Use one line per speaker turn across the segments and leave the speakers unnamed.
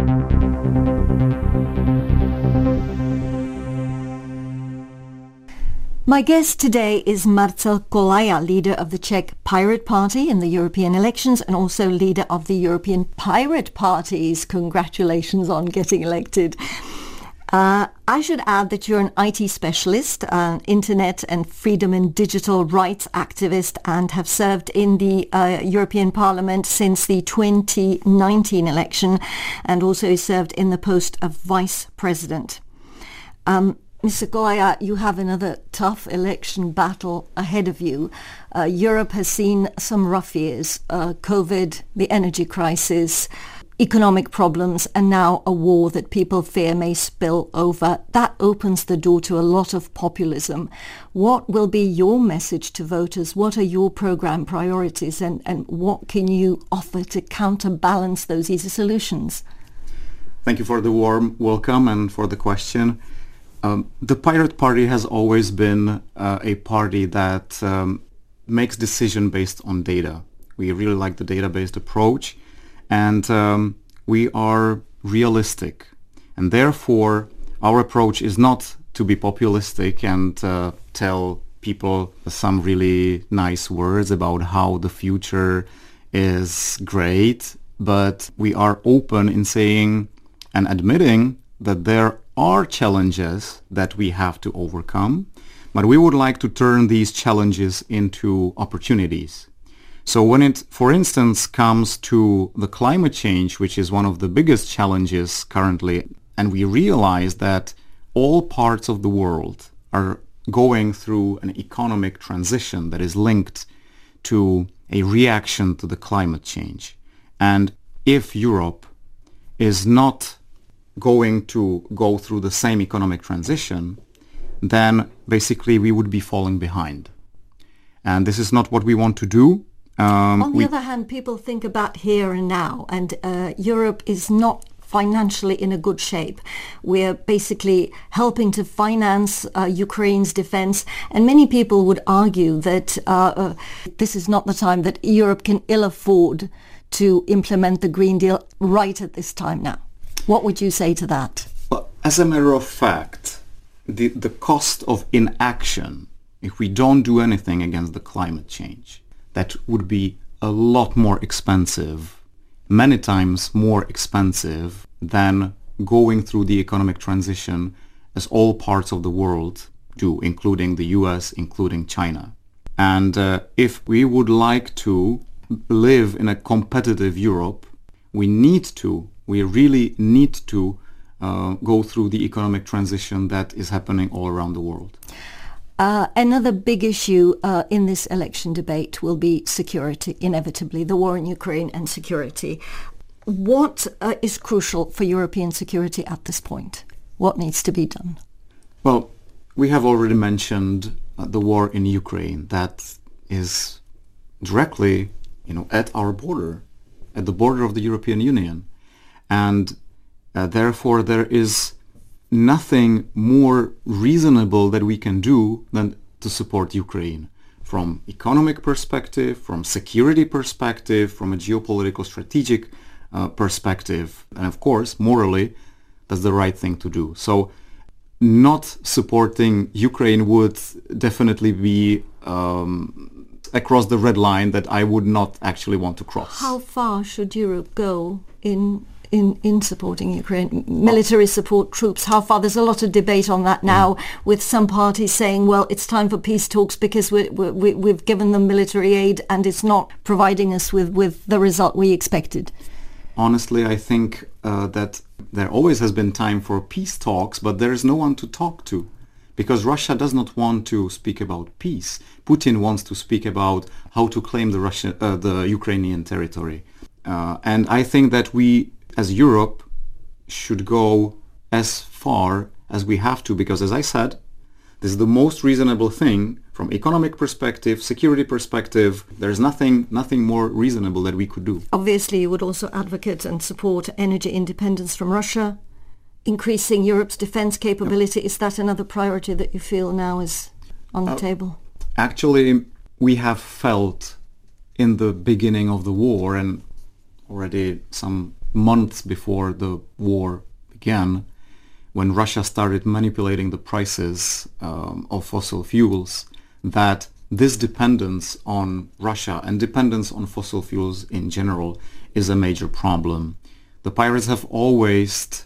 My guest today is Marcel Kolaja, leader of the Czech Pirate Party in the European elections and also leader of the European Pirate Parties. Congratulations on getting elected. I should add that you're an IT specialist, internet and freedom and digital rights activist, and have served in the European Parliament since the 2019 election, and also served in the post of Vice President. Mr. Kolaja, you have another tough election battle ahead of you. Europe has seen some rough years, COVID, the energy crisis, economic problems, and now a war that people fear may spill over. That opens the door to a lot of populism. What will be your message to voters? What are your programme priorities, and what can you offer to counterbalance those easy solutions?
Thank you for the warm welcome and for the question. The Pirate Party has always been a party that makes decisions based on data. We really like the data-based approach, and we are realistic. And therefore, our approach is not to be populistic and tell people some really nice words about how the future is great, but we are open in saying and admitting that there are challenges that we have to overcome, but we would like to turn these challenges into opportunities. So when it, for instance, comes to the climate change, which is one of the biggest challenges currently, and we realize that all parts of the world are going through an economic transition that is linked to a reaction to the climate change. And if Europe is not going to go through the same economic transition, then basically we would be falling behind. And this is not what we want to do.
On the other hand, people think about here and now, and Europe is not financially in a good shape. We're basically helping to finance Ukraine's defense, and many people would argue that this is not the time that Europe can ill afford to implement the Green Deal right at this time now. What would you say to that?
Well, as a matter of fact, the cost of inaction, if we don't do anything against the climate change, that would be a lot more expensive, many times more expensive than going through the economic transition as all parts of the world do, including the US, including China. And if we would like to live in a competitive Europe, we really need to go through the economic transition that is happening all around the world.
Another big issue in this election debate will be security, inevitably, the war in Ukraine and security. What is crucial for European security at this point? What needs to be done?
Well, we have already mentioned the war in Ukraine that is directly, at our border, at the border of the European Union. And therefore there is nothing more reasonable that we can do than to support Ukraine from economic perspective, from security perspective, from a geopolitical strategic perspective, and of course morally that's the right thing to do. So not supporting Ukraine would definitely be across the red line that I would not actually want to cross.
How far should Europe go in supporting Ukraine, military support, troops? How far? There's a lot of debate on that now, with some parties saying, well, it's time for peace talks because we've given them military aid and it's not providing us with the result we expected.
Honestly, I think that there always has been time for peace talks, but there is no one to talk to, because Russia does not want to speak about peace. Putin wants to speak about how to claim the Ukrainian territory. And I think that we, as Europe, should go as far as we have to, because as I said, this is the most reasonable thing from economic perspective, security perspective. There's nothing more reasonable that we could do.
Obviously, you would also advocate and support energy independence from Russia, increasing Europe's defense capability. Is that another priority that you feel now is on the table?
Actually, we have felt in the beginning of the war and already some months before the war began, when Russia started manipulating the prices of fossil fuels, that this dependence on Russia and dependence on fossil fuels in general is a major problem. The pirates have always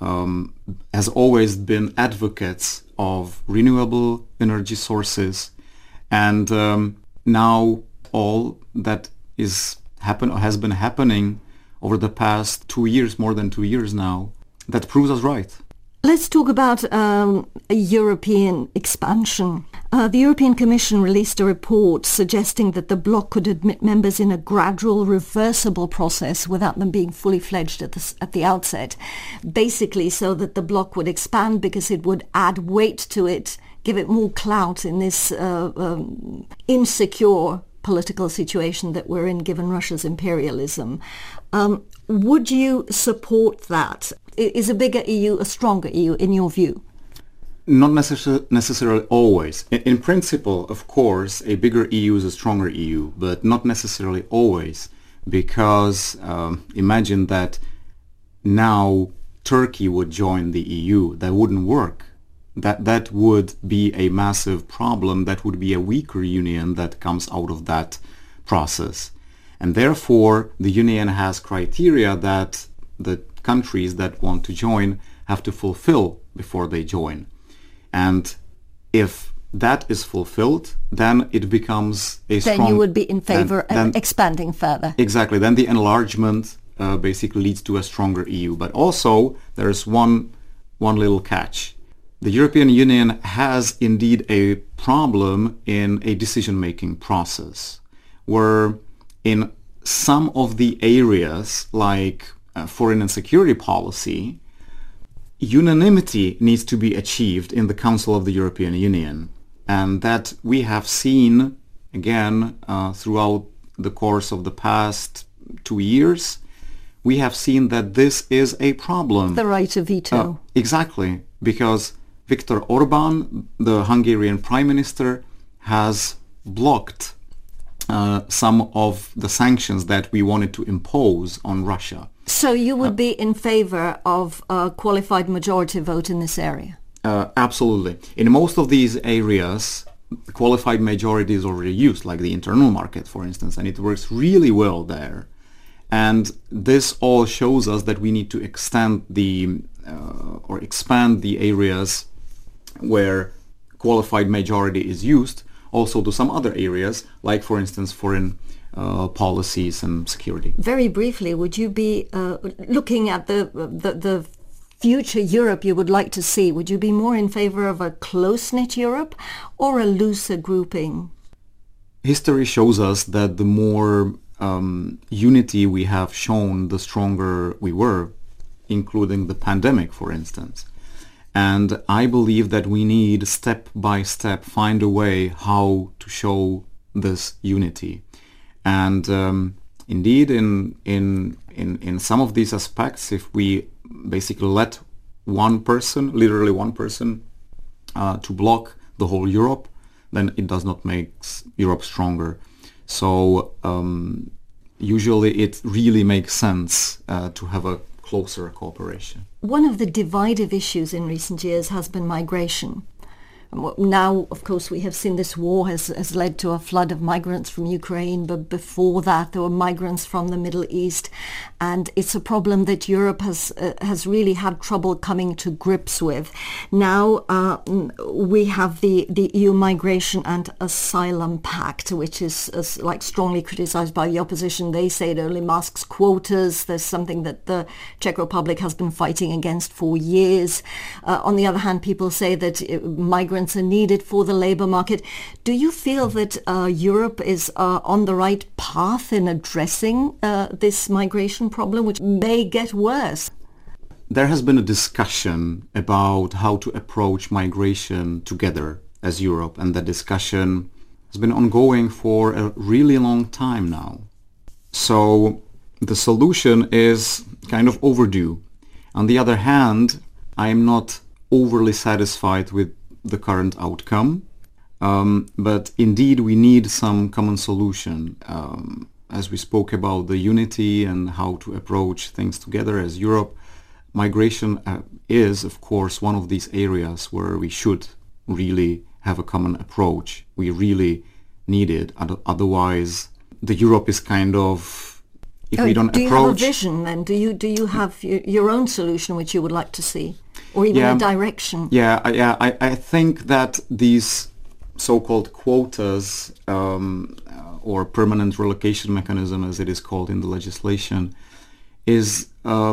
been advocates of renewable energy sources, and now all that has been happening over the past 2 years, more than 2 years now, that proves us right.
Let's talk about a European expansion. The European Commission released a report suggesting that the bloc could admit members in a gradual, reversible process without them being fully fledged at the outset, basically so that the bloc would expand because it would add weight to it, give it more clout in this insecure political situation that we're in given Russia's imperialism. Would you support that? Is a bigger EU a stronger EU in your view?
Not necessarily always. In principle, of course, a bigger EU is a stronger EU, but not necessarily always, because imagine that now Turkey would join the EU. That wouldn't work. That would be a massive problem. That would be a weaker union that comes out of that process. And therefore, the union has criteria that the countries that want to join have to fulfill before they join. And if that is fulfilled, then it becomes a strong...
Then you would be in favor of expanding further.
Exactly. Then the enlargement basically leads to a stronger EU. But also, there is one little catch. The European Union has indeed a problem in a decision-making process, where in some of the areas, like foreign and security policy, unanimity needs to be achieved in the Council of the European Union. And that we have seen, again, throughout the course of the past 2 years, we have seen that this is a problem.
The right of veto.
Exactly, because Viktor Orban, the Hungarian Prime Minister, has blocked some of the sanctions that we wanted to impose on Russia.
So you would be in favor of a qualified majority vote in this area?
Absolutely. In most of these areas, qualified majority is already used, like the internal market, for instance, and it works really well there. And this all shows us that we need to extend or expand the areas where qualified majority is used, also to some other areas, like, for instance, foreign policies and security.
Very briefly, would you be looking at the future Europe you would like to see? Would you be more in favor of a close-knit Europe or a looser grouping?
History shows us that the more unity we have shown, the stronger we were, including the pandemic, for instance. And I believe that we need, step by step, find a way how to show this unity. And indeed, in some of these aspects, if we basically let one person, literally one person, to block the whole Europe, then it does not make Europe stronger. So usually it really makes sense to have a closer cooperation.
One of the divisive issues in recent years has been migration. Now, of course, we have seen this war has led to a flood of migrants from Ukraine, but before that there were migrants from the Middle East, and it's a problem that Europe has really had trouble coming to grips with. Now we have the EU Migration and Asylum Pact, which is like strongly criticized by the opposition. They say it only masks quotas. There's something that the Czech Republic has been fighting against for years. On the other hand, people say that migrants are needed for the labor market. Do you feel that Europe is on the right path in addressing this migration problem, which may get worse?
There has been a discussion about how to approach migration together as Europe, and that discussion has been ongoing for a really long time now. So the solution is kind of overdue. On the other hand, I am not overly satisfied with the current outcome, but indeed we need some common solution. as we spoke about the unity and how to approach things together as Europe, migration is, of course, one of these areas where we should really have a common approach. We really need it. Otherwise, the Europe is kind of, if we don't approach...
Do you have a vision then? Do you have your own solution which you would like to see? Or even a direction?
I think that these so-called quotas or permanent relocation mechanism, as it is called in the legislation, is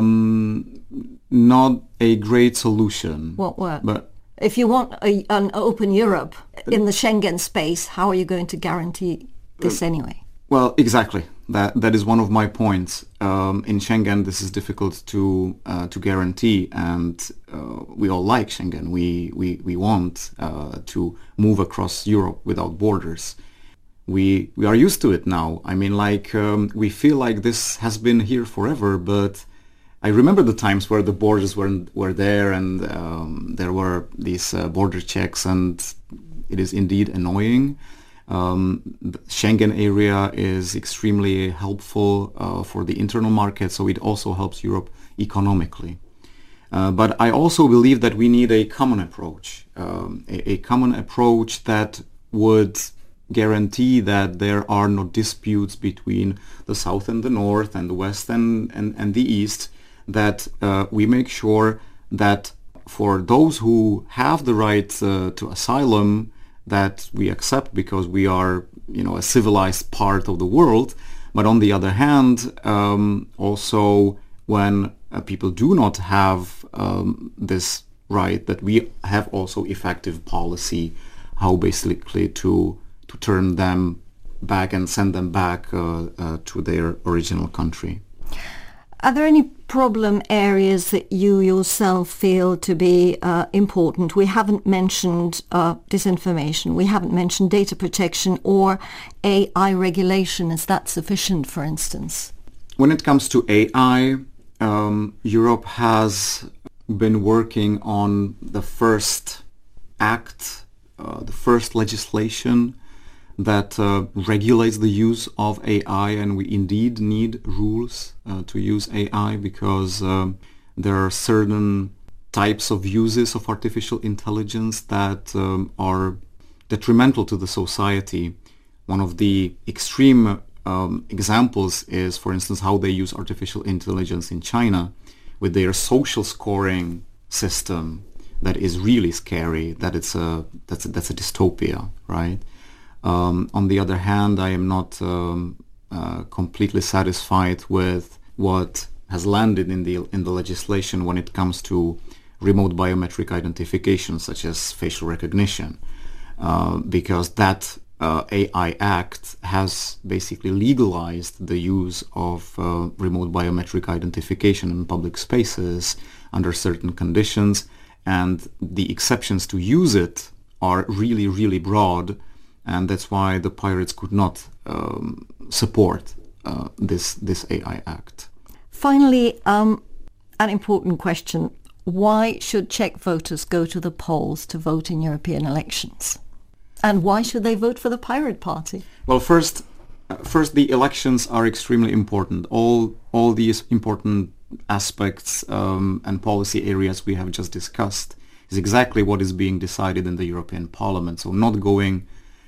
not a great solution.
What work?
But
if you want an open Europe in the Schengen space, how are you going to guarantee this anyway?
Well, exactly. That is one of my points. In Schengen, this is difficult to guarantee, and we all like Schengen. We want to move across Europe without borders. We are used to it now. I mean, we feel like this has been here forever, but I remember the times where the borders were there, and there were these border checks, and it is indeed annoying. The Schengen area is extremely helpful for the internal market, so it also helps Europe economically. But I also believe that we need a common approach, a common approach that would guarantee that there are no disputes between the South and the North and the West and the East, that we make sure that for those who have the right to asylum, that we accept because we are, a civilized part of the world. But on the other hand, also when people do not have this right, that we have also effective policy, how basically to turn them back and send them back to their original country.
Are there any problem areas that you yourself feel to be important? We haven't mentioned disinformation. We haven't mentioned data protection or AI regulation. Is that sufficient, for instance?
When it comes to AI, Europe has been working on the first act, the first legislation that regulates the use of AI, and we indeed need rules to use AI because there are certain types of uses of artificial intelligence that are detrimental to the society. One of the extreme examples is, for instance, how they use artificial intelligence in China with their social scoring system. That is really scary. That's a dystopia, right? On the other hand, I am not completely satisfied with what has landed in the legislation when it comes to remote biometric identification, such as facial recognition, because that AI Act has basically legalized the use of remote biometric identification in public spaces under certain conditions, and the exceptions to use it are really, really broad. And that's why the pirates could not support this AI Act.
Finally, an important question. Why should Czech voters go to the polls to vote in European elections? And why should they vote for the Pirate Party?
Well, first, the elections are extremely important. All these important aspects and policy areas we have just discussed is exactly what is being decided in the European Parliament. So not going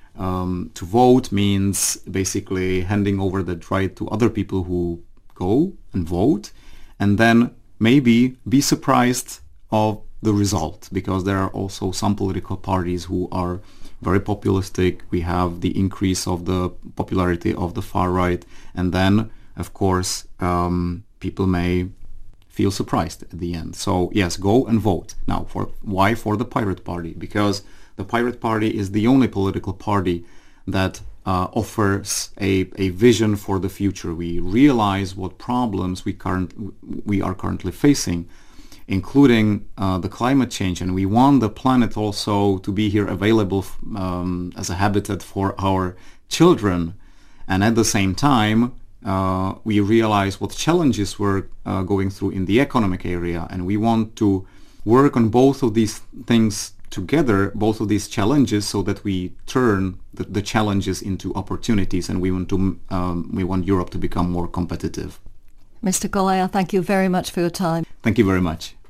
to vote means basically handing over that right to other people who go and vote, and then maybe be surprised of the result, because there are also some political parties who are very populistic. We have the increase of the popularity of the far right, and then, of course, people may feel surprised at the end. So yes, go and vote. Now, why for the Pirate Party? Because the Pirate Party is the only political party that offers a vision for the future. We realize what problems we are currently facing, including the climate change, and we want the planet also to be here available as a habitat for our children. And at the same time, we realize what challenges we're going through in the economic area, and we want to work on both of these things together both of these challenges so that we turn the challenges into opportunities, and we want Europe to become more competitive.
Mr. Kolaja, thank you very much for your time.
Thank you very much.